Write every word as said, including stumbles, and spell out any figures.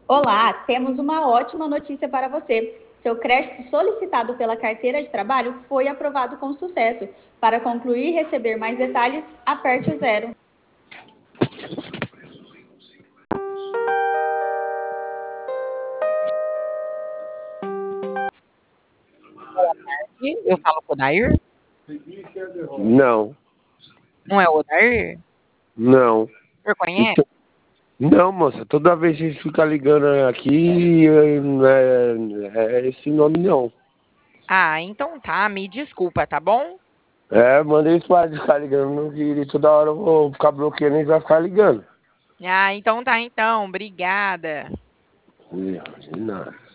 Olá, temos uma ótima notícia para você. Seu crédito solicitado pela carteira de trabalho foi aprovado com sucesso. Para concluir e receber mais detalhes, aperte o zero. E eu falo com o Odair? Não, Não é o Odair? não. O senhor conhece? Então, não, moça, toda vez que a gente fica ligando aqui, é, é esse nome não. Ah, então tá, me desculpa, tá bom? É, manda eles parar de ficar ligando, não, que toda hora eu vou ficar bloqueando e eles vão ficar ligando. Ah, então tá então, obrigada. Não, de nada.